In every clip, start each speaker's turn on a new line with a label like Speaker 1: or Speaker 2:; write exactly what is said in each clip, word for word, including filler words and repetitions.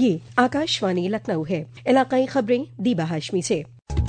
Speaker 1: ये आकाशवाणी लखनऊ है। इलाकाई खबरें दीबा हाशमी से।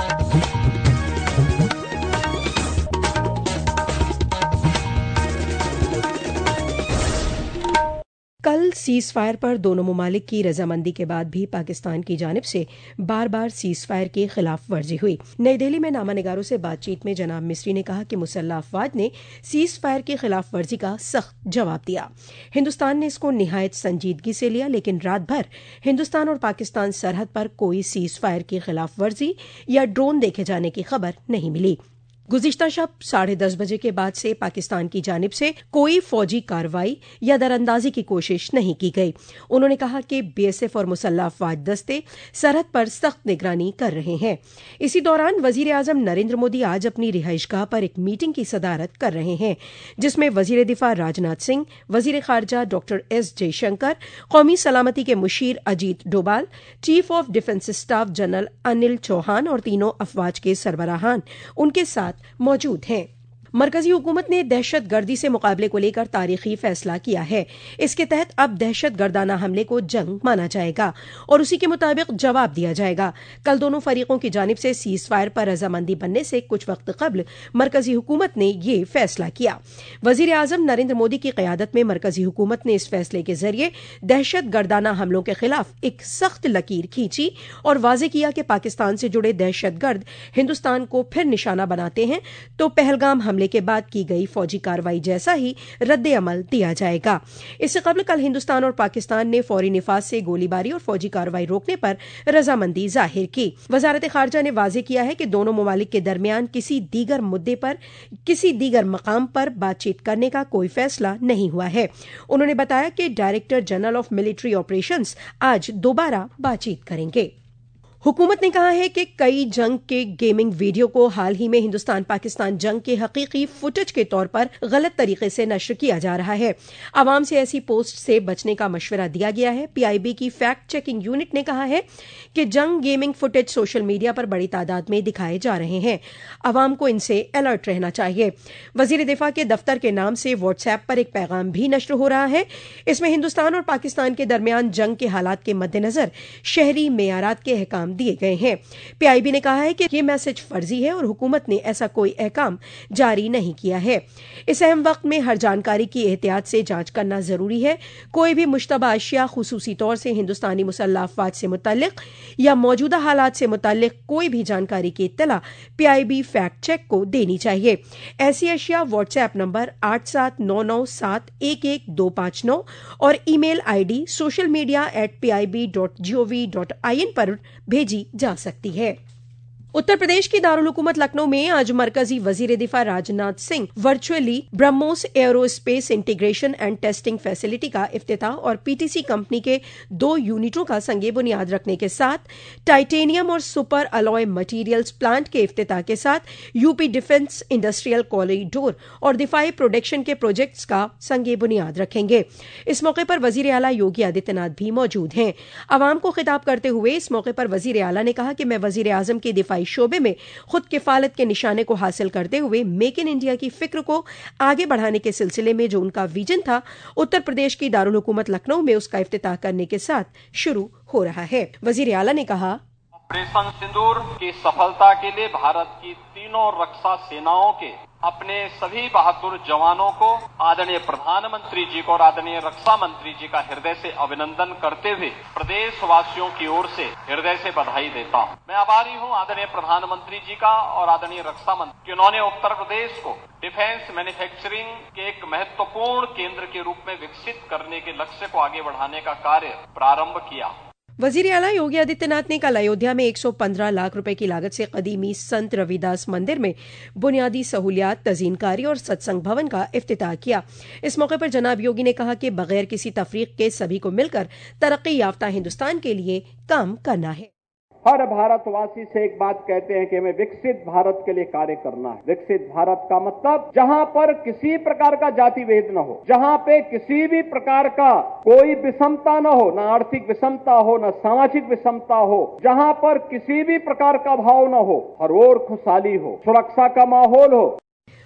Speaker 1: कल सीज फायर पर दोनों ममालिक की रजामंदी के बाद भी पाकिस्तान की जानिब से बार बार सीज फायर की खिलाफ वर्जी हुई। नई दिल्ली में नामानिगारों से बातचीत में जनाब मिस्री ने कहा कि मुसल्लह अफवाज ने सीज फायर की खिलाफ वर्जी का सख्त जवाब दिया। हिंदुस्तान ने इसको निहायत संजीदगी से लिया, लेकिन रात भर हिंदुस्तान और पाकिस्तान सरहद पर कोई सीज फायर की खिलाफ वर्जी या ड्रोन देखे जाने की खबर नहीं मिली। गुज़िश्ता शब साढ़े दस बजे के बाद से पाकिस्तान की जानिब से कोई फौजी कार्रवाई या दरअंदाजी की कोशिश नहीं की गई। उन्होंने कहा कि बीएसएफ और मुसल्लह अफवाज दस्ते सरहद पर सख्त निगरानी कर रहे हैं। इसी दौरान वजीर आजम नरेंद्र मोदी आज अपनी रिहाइशगाह पर एक मीटिंग की सदारत कर रहे हैं, जिसमें वजीर दिफा राजनाथ सिंह, वजीर खारजा डॉक्टर एस जयशंकर, कौमी सलामती के मुशीर Ajit Doval, chief of defence staff general Anil Chauhan और तीनों अफवाज के सरबराहान उनके साथ मौजूद हैं। मरकजी हुकूमत ने दहशत गर्दी से मुकाबले को लेकर तारीखी फैसला किया है। इसके तहत अब दहशत गर्दाना हमले को जंग माना जाएगा और उसी के मुताबिक जवाब दिया जाएगा। कल दोनों फरीकों की जानिब से सीज फायर पर रजामंदी बनने से कुछ वक्त कबल मरकजी हुकूमत ने यह फैसला किया। वजीर आजम नरेंद्र मोदी की क़यादत में मरकजी हुकूमत ने इस फैसले के जरिए दहशत गर्दाना हमलों के खिलाफ एक सख्त लकीर खींची और वाज़ेह किया कि पाकिस्तान से जुड़े दहशत गर्द हिंदुस्तान को फिर निशाना बनाते हैं तो पहलगाम हमले के बाद की गई फौजी कार्रवाई जैसा ही रद्द अमल दिया जाएगा। इससे कबल कल हिंदुस्तान और पाकिस्तान ने फौरी निफाज से गोलीबारी और फौजी कार्रवाई रोकने पर रजामंदी जाहिर की। वजारत खारजा ने वाज़ेह किया है कि दोनों ममालिक के दरमियान किसी दीगर मुद्दे पर किसी दीगर मकाम पर बातचीत करने का कोई फैसला नहीं हुआ है। उन्होंने बताया कि director general of military operations आज दोबारा बातचीत करेंगे। हुकूमत ने कहा है कि कई जंग के गेमिंग वीडियो को हाल ही में हिंदुस्तान पाकिस्तान जंग के हकीकी फुटेज के तौर पर गलत तरीके से नश्र किया जा रहा है। आवाम से ऐसी पोस्ट से बचने का मशवरा दिया गया है। पीआईबी की फैक्ट चेकिंग यूनिट ने कहा है कि जंग गेमिंग फुटेज सोशल मीडिया पर बड़ी तादाद में दिखाए जा रहे हैं। आवाम को इनसे अलर्ट रहना चाहिए। वजीर दिफा के दफ्तर के नाम से व्हाट्सएप पर एक पैगाम भी नश्र हो रहा है। इसमें हिंदुस्तान और पाकिस्तान के दरमियान जंग के हालात के मद्देनजर शहरी मेयारात के अहकाम दिए गए हैं। पीआईबी ने कहा है कि यह मैसेज फर्जी है और हुकूमत ने ऐसा कोई अहकाम जारी नहीं किया है। इस अहम वक्त में हर जानकारी की एहतियात से जांच करना जरूरी है। कोई भी मुश्तबा अशिया खुसूसी तौर से हिंदुस्तानी मुसल्लह अफवाज से मुतल्लिक या मौजूदा हालात से मुतल्लिक कोई भी जानकारी की इत्तला पीआईबी फैक्ट चेक को देनी चाहिए। ऐसी अशिया व्हाट्सएप नंबर आठ सात नौ नौ सात एक एक दो पांच नौ और email ID social media at P I B dot G O V dot I N पर भेजी जा सकती है। उत्तर प्रदेश की दारुल हुकूमत लखनऊ में आज मरकजी वजीर दिफा Rajnath Singh virtually BrahMos aerospace integration and testing facility का इफ्तिताह और पीटीसी कंपनी के दो यूनिटों का संगे बुनियाद रखने के साथ टाइटेनियम और सुपर अलॉय मटीरियल्स प्लांट के इफ्तिताह के साथ यूपी डिफेंस इंडस्ट्रियल कॉरिडोर और दिफाई प्रोडक्शन के प्रोजेक्ट्स का संगे बुनियाद रखेंगे। इस मौके पर वजीर आला योगी आदित्यनाथ भी मौजूद हैं। आवाम को खिताब करते हुए इस मौके पर वजीर आला ने कहा कि मैं वजीर आजम की दिफाई शोबे में खुद किफालत के निशाने को हासिल करते हुए मेक इन इंडिया की फिक्र को आगे बढ़ाने के सिलसिले में जो उनका विजन था, उत्तर प्रदेश की दारुल हुकूमत लखनऊ में उसका इफ्तिताह करने के साथ शुरू हो रहा है। वजीर आला ने कहा,
Speaker 2: ऑपरेशन सिंदूर की सफलता के लिए भारत की तीनों रक्षा सेनाओं के अपने सभी बहादुर जवानों को आदरणीय प्रधानमंत्री जी को और आदरणीय रक्षा मंत्री जी का हृदय से अभिनंदन करते हुए प्रदेशवासियों की ओर से हृदय से बधाई देता हूं। मैं आभारी हूं आदरणीय प्रधानमंत्री जी का और आदरणीय रक्षा मंत्री कि उन्होंने उत्तर प्रदेश को डिफेंस मैन्युफैक्चरिंग के एक महत्वपूर्ण केंद्र के रूप में विकसित करने के लक्ष्य को आगे बढ़ाने का कार्य प्रारंभ किया।
Speaker 1: वजीर आला योगी आदित्यनाथ ने कल अयोध्या में एक सौ पंद्रह लाख रुपए की लागत से कदीमी संत रविदास मंदिर में बुनियादी सहूलियात, तज़ीनकारी और सत्संग भवन का इफ्तिताह किया। इस मौके पर जनाब योगी ने कहा कि बगैर किसी तफरीक के सभी को मिलकर तरक्की याफ्ता हिंदुस्तान के लिए काम करना है।
Speaker 3: हर भारतवासी से एक बात कहते हैं कि हमें विकसित भारत के लिए कार्य करना है। विकसित भारत का मतलब जहां पर किसी प्रकार का जाति भेद न हो, जहां पे किसी भी प्रकार का कोई विषमता न हो, न आर्थिक विषमता हो, न सामाजिक विषमता हो, जहां पर किसी भी प्रकार का भाव न हो, हर ओर खुशहाली हो, सुरक्षा का माहौल हो।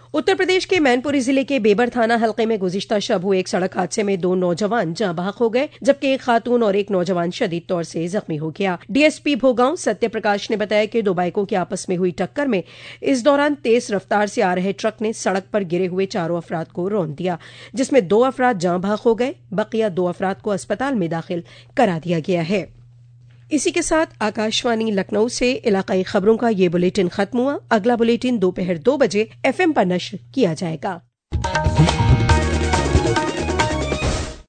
Speaker 1: उत्तर प्रदेश के मैनपुरी जिले के बेबर थाना हलके में गुज़िश्ता शब हुए एक सड़क हादसे में दो नौजवान जाँ बहक हो गए, जबकि एक खातून और एक नौजवान शदीद तौर से जख्मी हो गया। डीएसपी भोगांव सत्य प्रकाश ने बताया कि दो बाइकों की आपस में हुई टक्कर में इस दौरान तेज रफ्तार से आ रहे ट्रक ने सड़क पर गिरे हुए चारों अफराद को रौंद दिया, जिसमें दो अफराद जाँ बहक हो गए, बकिया दो अफराद को अस्पताल में दाखिल करा दिया गया है। इसी के साथ आकाशवाणी लखनऊ से इलाकाई खबरों का ये बुलेटिन खत्म हुआ। अगला बुलेटिन दोपहर दो बजे एफएम पर नश्र किया जाएगा।